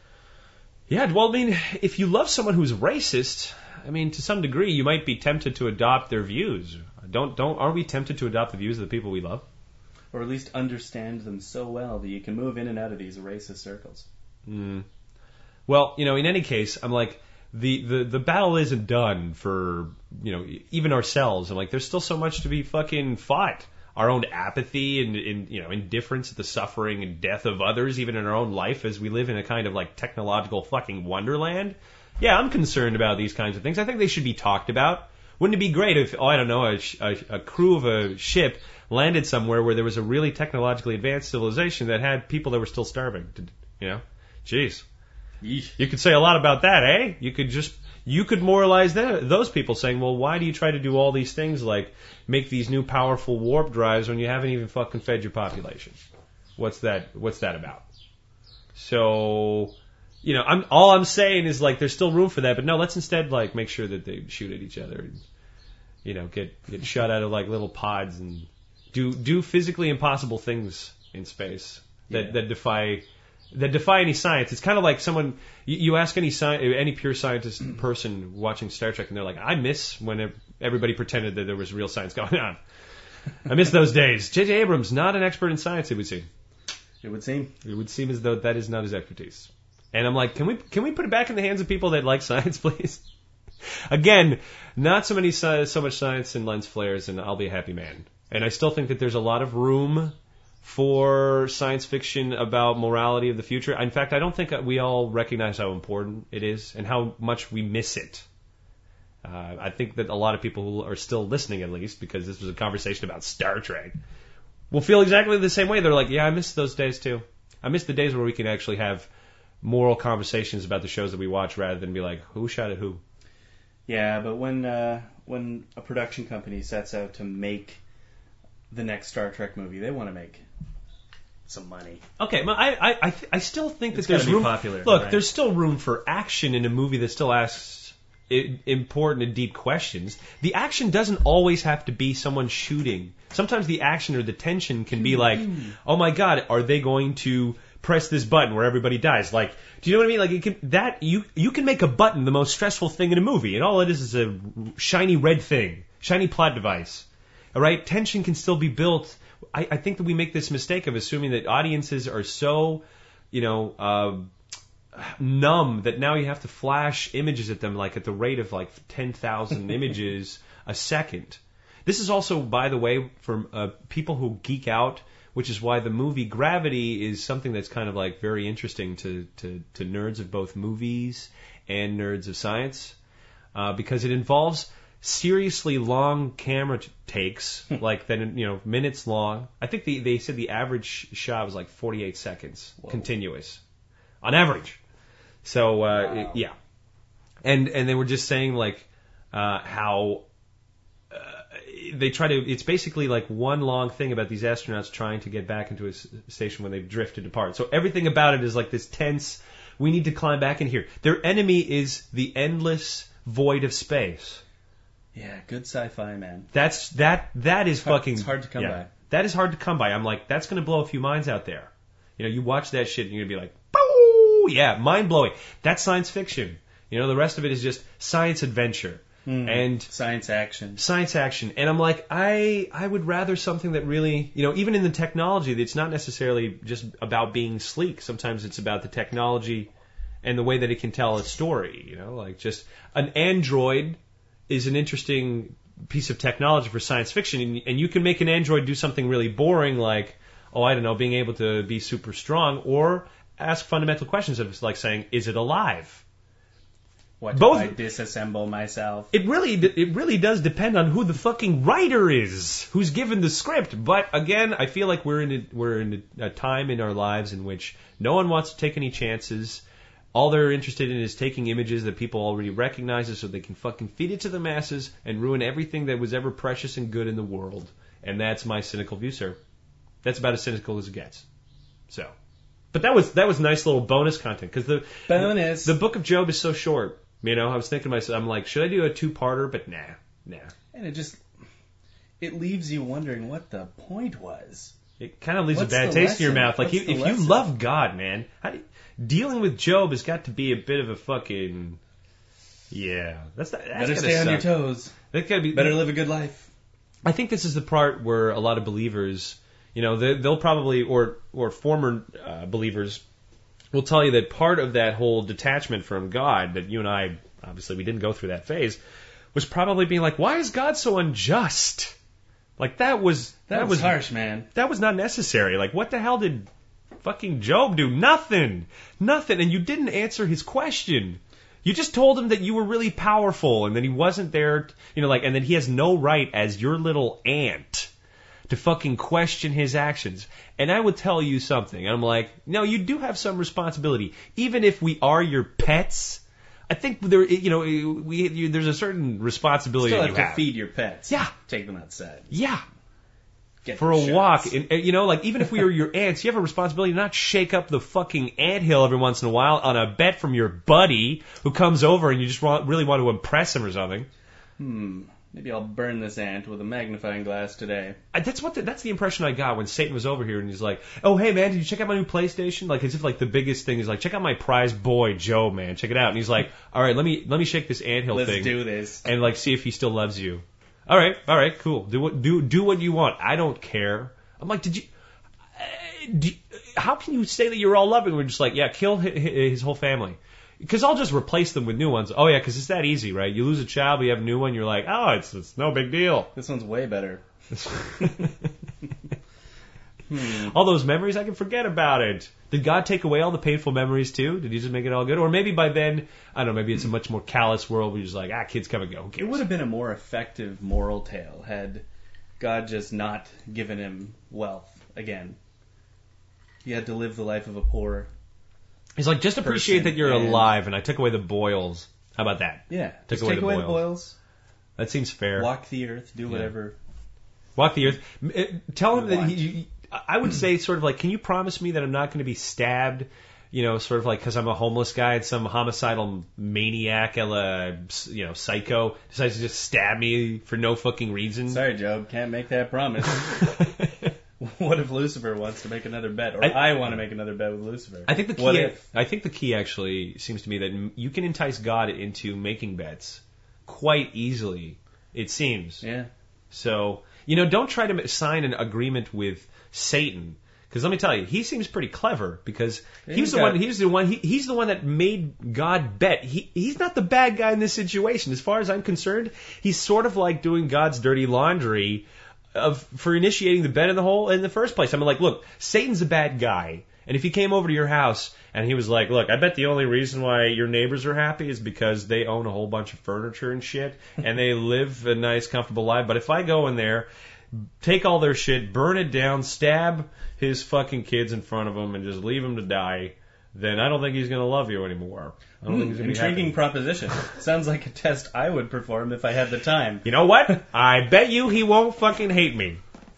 Yeah, well, I mean, if you love someone who's racist, I mean, to some degree, you might be tempted to adopt their views. Don't don't aren't we tempted to adopt the views of the people we love? Or at least understand them so well that you can move in and out of these racist circles. Mm. Well, you know, in any case, I'm like, the, the, the battle isn't done for, you know, even ourselves. I'm like, there's still so much to be fucking fought. Our own apathy and, and, you know, indifference at the suffering and death of others, even in our own life, as we live in a kind of like technological fucking wonderland. Yeah, I'm concerned about these kinds of things. I think they should be talked about. Wouldn't it be great if, oh, I don't know, a, a, a crew of a ship landed somewhere where there was a really technologically advanced civilization that had people that were still starving? To, you know, jeez. Yeesh. You could say a lot about that, eh? You could just, you could moralize that, those people saying, well, why do you try to do all these things like make these new powerful warp drives when you haven't even fucking fed your population? What's that, what's that about? So, you know, I'm, all I'm saying is like, there's still room for that, but no, let's instead like make sure that they shoot at each other and, you know, get, get shot out of like little pods and do, do physically impossible things in space that, Yeah. that defy, that defy any science. It's kind of like someone, you, you ask any sci- any pure scientist person watching Star Trek and they're like, I miss when everybody pretended that there was real science going on. I miss those days. J J Abrams, not an expert in science, it would seem. It would seem. It would seem as though that is not his expertise. And I'm like, can we can we put it back in the hands of people that like science, please? Again, not so many sci- so much science and lens flares, and I'll be a happy man. And I still think that there's a lot of room for science fiction about morality of the future. In fact, I don't think we all recognize how important it is and how much we miss it. Uh, I think that a lot of people who are still listening, at least, because this was a conversation about Star Trek, will feel exactly the same way. They're like, yeah, I miss those days too. I miss the days where we can actually have moral conversations about the shows that we watch rather than be like, who shot at who? Yeah, but when uh, when a production company sets out to make the next Star Trek movie, they want to make some money. Okay, well, I I I, th- I still think It's that there's gotta be room. popular, Look, right? there's still room for action in a movie that still asks i- important and deep questions. The action doesn't always have to be someone shooting. Sometimes the action or the tension can be like, oh my God, are they going to press this button where everybody dies? Like, do you know what I mean? Like, it can, that you you can make a button the most stressful thing in a movie, and all it is is a shiny red thing, shiny plot device. All right, tension can still be built. I, I think that we make this mistake of assuming that audiences are so, you know, uh, numb that now you have to flash images at them like at the rate of like ten thousand images a second. This is also, by the way, for uh, people who geek out, which is why the movie Gravity is something that's kind of like very interesting to, to, to nerds of both movies and nerds of science, uh, because it involves seriously long camera t- takes, like then you know minutes long. I think the, they said the average shot was like forty-eight seconds, Whoa. Continuous, on average. So uh, wow. it, yeah, and and they were just saying like uh, how. They try to, it's basically like one long thing about these astronauts trying to get back into a s- station when they've drifted apart. So everything about it is like this tense, we need to climb back in here. Their enemy is the endless void of space. Yeah, good sci-fi, man. That's, that, that is it's hard, fucking. It's hard to come yeah, by. That is hard to come by. I'm like, that's going to blow a few minds out there. You know, you watch that shit and you're going to be like, boo! Yeah, mind blowing. That's science fiction. You know, the rest of it is just science adventure. Mm, and science action. Science action. And I'm like, I I would rather something that really, you know, even in the technology, it's not necessarily just about being sleek. Sometimes it's about the technology and the way that it can tell a story, you know, like just an android is an interesting piece of technology for science fiction. And, and you can make an android do something really boring like, oh, I don't know, being able to be super strong, or ask fundamental questions of like saying, is it alive? What Both, if I disassemble myself? It really, it really does depend on who the fucking writer is, who's given the script. But again, I feel like we're in a, we're in a, a time in our lives in which no one wants to take any chances. All they're interested in is taking images that people already recognize, so they can fucking feed it to the masses and ruin everything that was ever precious and good in the world. And that's my cynical view, sir. That's about as cynical as it gets. So, but that was that was nice little bonus content because the bonus the Book of Job is so short. You know, I was thinking to myself, I'm like, should I do a two-parter? But nah, nah. And it just, it leaves you wondering what the point was. It kind of leaves What's a bad the taste lesson? in your mouth. Like, What's you, the if lesson? you love God, man, how do you, dealing with Job has got to be a bit of a fucking, yeah. That's not, that's Better gotta stay on suck. your toes. That gotta be, Better live a good life. I think this is the part where a lot of believers, you know, they, they'll probably, or or former uh, believers, will tell you that part of that whole detachment from God that you and I, obviously we didn't go through that phase, was probably being like, why is God so unjust? Like that was that, that was was harsh, man. That was not necessary. Like what the hell did fucking Job do? Nothing, nothing. And you didn't answer his question. You just told him that you were really powerful and that he wasn't there, you know, like, and that he has no right as your little ant to fucking question his actions. And I would tell you something. I'm like, no, you do have some responsibility. Even if we are your pets, I think there, you know, we you, there's a certain responsibility Still that have you to have. feed your pets. Yeah. Take them outside. Yeah. Get For a shots. walk, and, and, you know, like even if we were your ants, you have a responsibility to not shake up the fucking anthill every once in a while on a bet from your buddy who comes over and you just want, really want to impress him or something. Hmm. Maybe I'll burn this ant with a magnifying glass today. I, that's what the, that's the impression I got when Satan was over here and he's like, "Oh hey man, did you check out my new PlayStation?" Like as if like the biggest thing is like, "Check out my prize boy Joe, man, check it out." And he's like, "All right, let me let me shake this anthill Let's thing do this and like see if he still loves you." All right, all right, cool. Do what do do what you want. I don't care. I'm like, did you? Uh, do, how can you say that you're all loving? We're just like, yeah, kill his, his whole family. Because I'll just replace them with new ones. Oh, yeah, because it's that easy, right? You lose a child, but you have a new one, you're like, oh, it's it's no big deal. This one's way better. hmm. All those memories, I can forget about it. Did God take away all the painful memories, too? Did he just make it all good? Or maybe by then, I don't know, maybe it's a much more callous world where you're just like, ah, kids come and go. Who cares? It would have been a more effective moral tale had God just not given him wealth again. He had to live the life of a poor. He's like, just appreciate person that you're and- alive, and I took away the boils. How about that? Yeah. Take Just away take the away boils. the boils. That seems fair. Walk the earth. Do Yeah. whatever. Walk the earth. M- uh, Tell him You that want. he, he- I would say sort of like, can you promise me that I'm not going to be stabbed, you know, sort of like because I'm a homeless guy and some homicidal maniac, a you know, psycho decides to just stab me for no fucking reason. Sorry, Job, can't make that promise. What if Lucifer wants to make another bet, or I, I want to make another bet with Lucifer? I think the key. What if? I think the key actually seems to me that you can entice God into making bets quite easily. It seems. Yeah. So you know, don't try to sign an agreement with Satan. Because let me tell you, he seems pretty clever because Yeah, he's the got- one. He's the one. He, he's the one that made God bet. He he's not the bad guy in this situation, as far as I'm concerned. He's sort of like doing God's dirty laundry of for initiating the bet in the hole in the first place. I mean, like, look, Satan's a bad guy, and if he came over to your house and he was like, look, I bet the only reason why your neighbors are happy is because they own a whole bunch of furniture and shit, and they live a nice, comfortable life. But if I go in there, take all their shit, burn it down, stab his fucking kids in front of him, and just leave him to die, then I don't think he's going to love you anymore. I don't Hmm, think he's going to be intriguing happy. proposition. Sounds like a test I would perform if I had the time. You know what? I bet you he won't fucking hate me.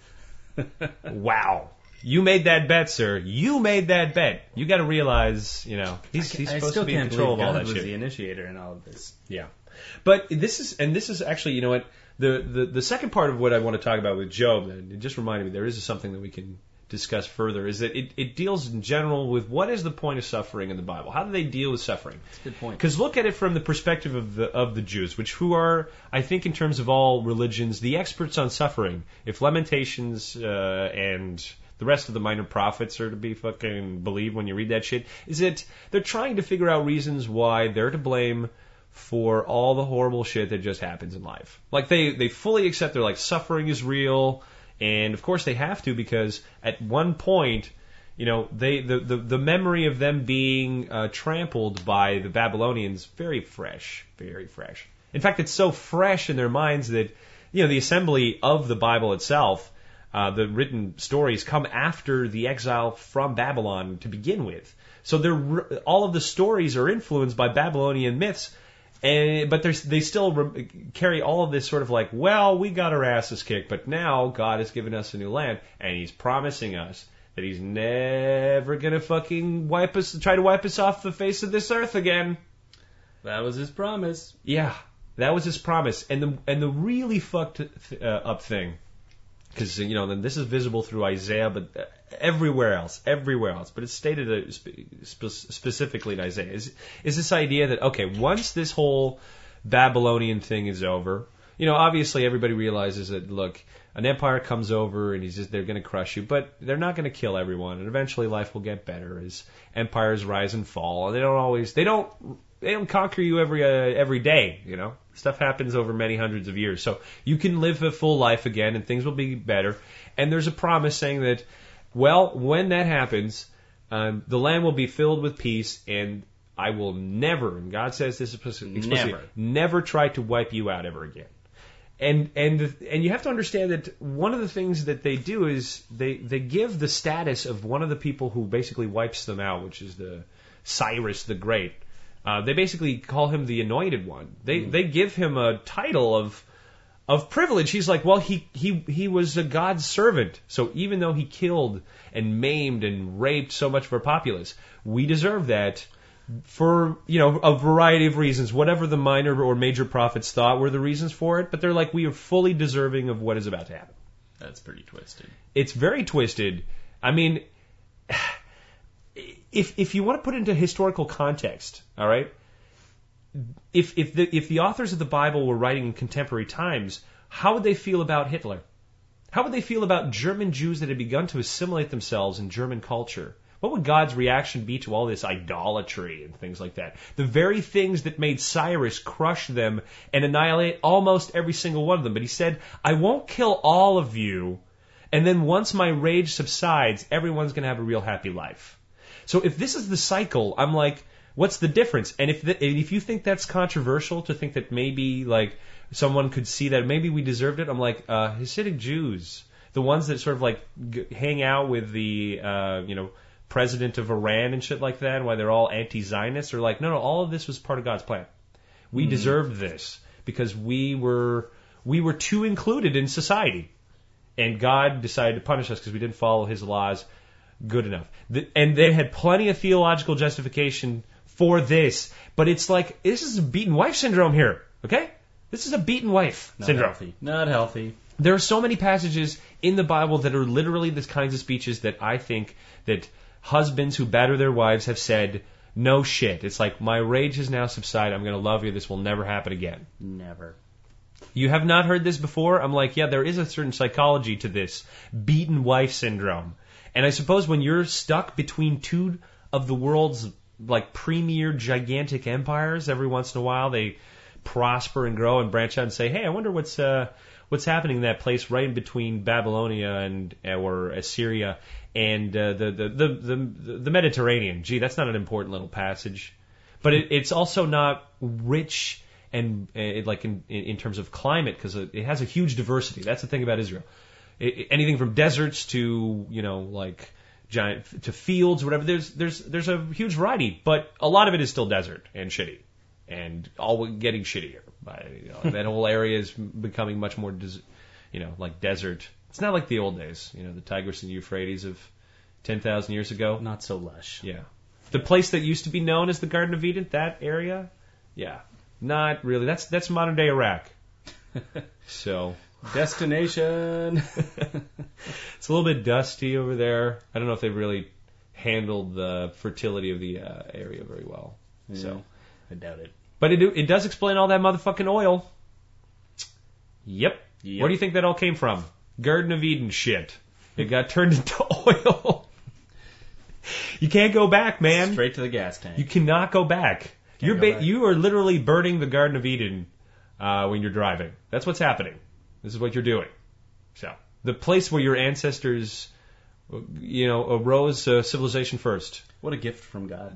Wow. You made that bet, sir. You made that bet. You got to realize, you know, he's, he's I supposed still to be in can't control of believe all God that was shit. the initiator in all of this. Yeah. But this is, and this is actually, you know what, the, the, the second part of what I want to talk about with Job, and it just reminded me, there is something that we can discuss further, is that it, it deals in general with what is the point of suffering in the Bible? How do they deal with suffering? That's a good point. Because look at it from the perspective of the of the Jews, which who are, I think, in terms of all religions, the experts on suffering. If Lamentations uh, and the rest of the minor prophets are to be fucking believed when you read that shit, is that they're trying to figure out reasons why they're to blame for all the horrible shit that just happens in life. Like they they fully accept they're like suffering is real. And of course they have to, because at one point, you know, they the, the, the memory of them being uh, trampled by the Babylonians, very fresh, very fresh. In fact, it's so fresh in their minds that, you know, the assembly of the Bible itself, uh, the written stories come after the exile from Babylon to begin with. So they're, all of the stories are influenced by Babylonian myths. And, but there's, they still re- carry all of this sort of like, well, we got our asses kicked, but now God has given us a new land, and He's promising us that He's never gonna fucking wipe us, try to wipe us off the face of this earth again. That was his promise. Yeah, that was His promise, and the and the really fucked uh, up thing, because you know this is visible through Isaiah, but everywhere else, everywhere else, but it's stated uh, spe- specifically in Isaiah, is, is this idea that, okay, once this whole Babylonian thing is over, you know, obviously everybody realizes that, look, an empire comes over and he's just, they're going to crush you, but they're not going to kill everyone, and eventually life will get better as empires rise and fall. They don't always, they don't, they don't conquer you every uh, every day, you know. Stuff happens over many hundreds of years, so you can live a full life again, and things will be better. And there's a promise saying that, well, when that happens, um, the land will be filled with peace, and I will never, and God says this explicitly, Never. never try to wipe you out ever again. And and and you have to understand that one of the things that they do is they, they give the status of one of the people who basically wipes them out, which is the Cyrus the Great. Uh, they basically call him the Anointed One. They mm. they give him a title of of privilege. He's like, well, he he he was a God's servant. So even though he killed and maimed and raped so much of our populace, we deserve that for, you know, a variety of reasons. Whatever the minor or major prophets thought were the reasons for it, but they're like, we are fully deserving of what is about to happen. That's pretty twisted. It's very twisted. I mean, if if you want to put it into historical context, all right. If if the if the authors of the Bible were writing in contemporary times, how would they feel about Hitler? How would they feel about German Jews that had begun to assimilate themselves in German culture? What would God's reaction be to all this idolatry and things like that? The very things that made Cyrus crush them and annihilate almost every single one of them. But he said, I won't kill all of you, and then once my rage subsides, everyone's going to have a real happy life. So if this is the cycle, I'm like, what's the difference? And if the, if you think that's controversial to think that maybe like someone could see that maybe we deserved it, I'm like, uh, Hasidic Jews, the ones that sort of like g- hang out with the, uh, you know, president of Iran and shit like that, why they're all anti-Zionists, are like, no, no, all of this was part of God's plan. We mm-hmm. deserved this because we were we were too included in society, and God decided to punish us because we didn't follow His laws. good enough. The, and they had plenty of theological justification for this, but it's like, this is a beaten wife syndrome here, okay? This is a beaten wife Not syndrome. healthy. Not healthy. There are so many passages in the Bible that are literally the kinds of speeches that I think that husbands who batter their wives have said, no shit. It's like, my rage has now subsided. I'm going to love you. This will never happen again. Never. You have not heard this before? I'm like, yeah, there is a certain psychology to this. Beaten wife syndrome. And I suppose when you're stuck between two of the world's like premier gigantic empires, every once in a while they prosper and grow and branch out and say, hey, I wonder what's uh, what's happening in that place right in between Babylonia and or Assyria and uh, the, the, the the the Mediterranean. Gee, that's not an important little passage, but it, it's also not rich and uh, like in in terms of climate because it has a huge diversity. That's the thing about Israel. It, anything from deserts to you know like giant to fields, whatever. There's there's there's a huge variety, but a lot of it is still desert and shitty. And all getting shittier. By, you know, that whole area is becoming much more, des- you know, like desert. It's not like the old days, you know, the Tigris and Euphrates of ten thousand years ago. Not so lush. Yeah. The place that used to be known as the Garden of Eden, that area, yeah, not really. That's that's modern day Iraq. So. Destination. It's a little bit dusty over there. I don't know if they've really handled the fertility of the uh, area very well. Yeah. So. I doubt it. But it, it does explain all that motherfucking oil. Yep. Yep. Where do you think that all came from? Garden of Eden shit. It got turned into oil. You can't go back, man. Straight to the gas tank. You cannot go back. Can't You're go ba- back. You are literally burning the Garden of Eden uh, when you're driving. That's what's happening. This is what you're doing. So the place where your ancestors, you know, arose uh, civilization first. What a gift from God.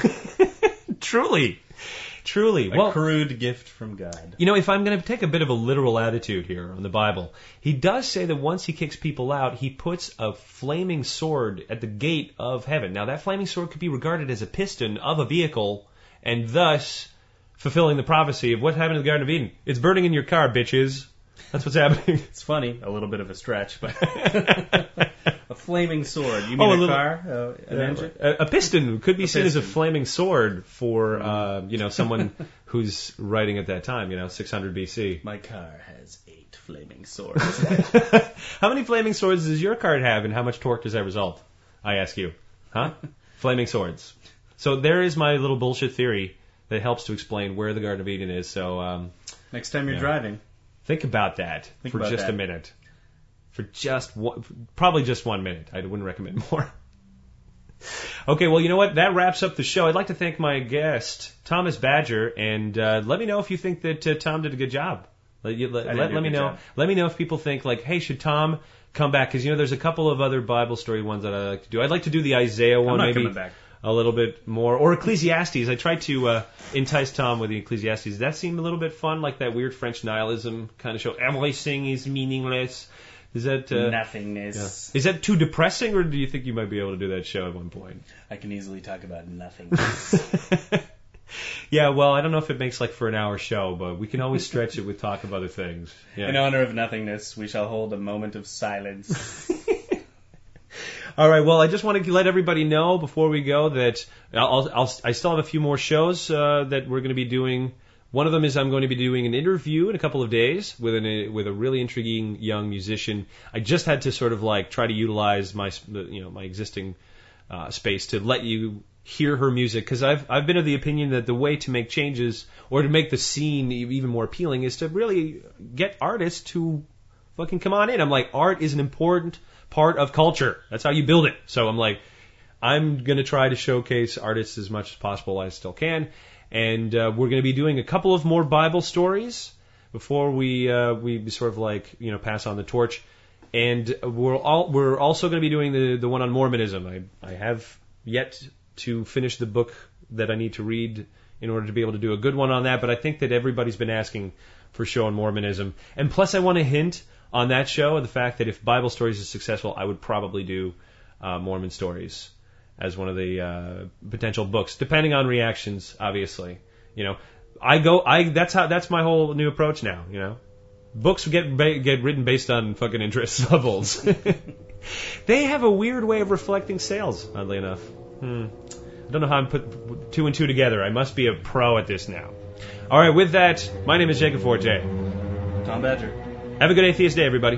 Truly. Truly. A well, crude gift from God. You know, if I'm going to take a bit of a literal attitude here on the Bible, he does say that once he kicks people out, he puts a flaming sword at the gate of heaven. Now, that flaming sword could be regarded as a piston of a vehicle, and thus fulfilling the prophecy of what happened in the Garden of Eden. It's burning in your car, bitches. That's what's happening. It's funny, a little bit of a stretch, but a flaming sword. You mean Oh, a a, little- car, uh, an engine? A, a piston could be A seen as a piston. flaming sword for, uh, you know, someone who's writing at that time, you know, six hundred B C. My car has eight flaming swords. How many flaming swords does your card have, and how much torque does that result? I ask you. Huh? Flaming swords. So there is my little bullshit theory that helps to explain where the Garden of Eden is. So um, Next time you're Yeah. driving. think about that Think for about just that. a minute. For just one, probably just one minute. I wouldn't recommend more. Okay, well, you know what? That wraps up the show. I'd like to thank my guest, Thomas Badger, and uh, let me know if you think that uh, Tom did a good job. Let, you, let, I did let, do a let me good know. job. Let me know if people think like, hey, should Tom come back? Because you know, there's a couple of other Bible story ones that I like to do. I'd like to do the Isaiah one, I'm not maybe coming back. a little bit more, or Ecclesiastes. I tried to uh, entice Tom with the Ecclesiastes. That seemed a little bit fun, like that weird French nihilism kind of show. Everything is meaningless. Is that uh, Nothingness. is that too depressing, or do you think you might be able to do that show at one point? I can easily talk about nothingness. Yeah, well, I don't know if it makes like for an hour show, but we can always stretch it with talk of other things. Yeah. In honor of nothingness, we shall hold a moment of silence. All right. Well, I just want to let everybody know before we go that I'll, I'll, I still have a few more shows uh, that we're going to be doing. One of them is I'm going to be doing an interview in a couple of days with an with a really intriguing young musician. I just had to sort of like try to utilize my you know my existing uh, space to let you hear her music, because I've I've been of the opinion that the way to make changes or to make the scene even more appealing is to really get artists to fucking come on in. I'm like, art is an important part of culture. That's how you build it. So I'm like, I'm going to try to showcase artists as much as possible as I still can. And uh, we're going to be doing a couple of more Bible stories before we uh, we sort of like you know pass on the torch. And we're all we're also going to be doing the the one on Mormonism. I I have yet to finish the book that I need to read in order to be able to do a good one on that. But I think that everybody's been asking for a show on Mormonism. And plus, I want to hint on that show of the fact that if Bible stories is successful, I would probably do uh, Mormon stories as one of the uh, potential books, depending on reactions, obviously. You know, I go, I that's how that's my whole new approach now. You know, books get ba- get written based on fucking interest levels. They have a weird way of reflecting sales, oddly enough. Hmm. I don't know how I'm put two and two together. I must be a pro at this now. All right, with that, my name is Jacob Forte. Tom Badger. Have a good atheist day, everybody.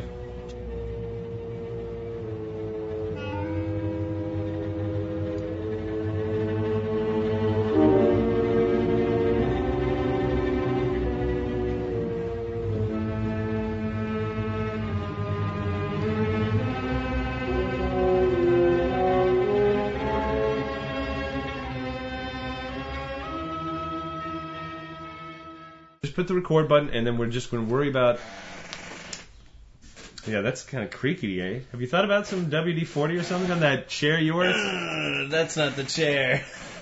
Just put the record button, and then we're just going to worry about... Yeah, that's kind of creaky, eh? Have you thought about some W D forty or something on that chair of yours? Uh, that's not the chair.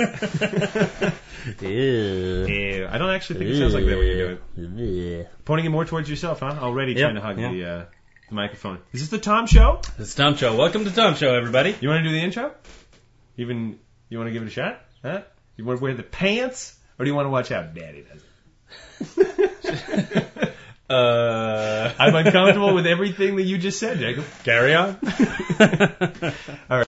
Yeah, I don't actually think it sounds like that when you do it. Pointing it more towards yourself, huh? Already Yep, trying to hug yeah. the, uh, the microphone. Is this the Tom Show? It's Tom Show. Welcome to Tom Show, everybody. You want to do the intro? Even you want to give it a shot? Huh? You want to wear the pants, or do you want to watch how Daddy does it? Uh, I'm uncomfortable with everything that you just said, Jacob. Carry on. All right.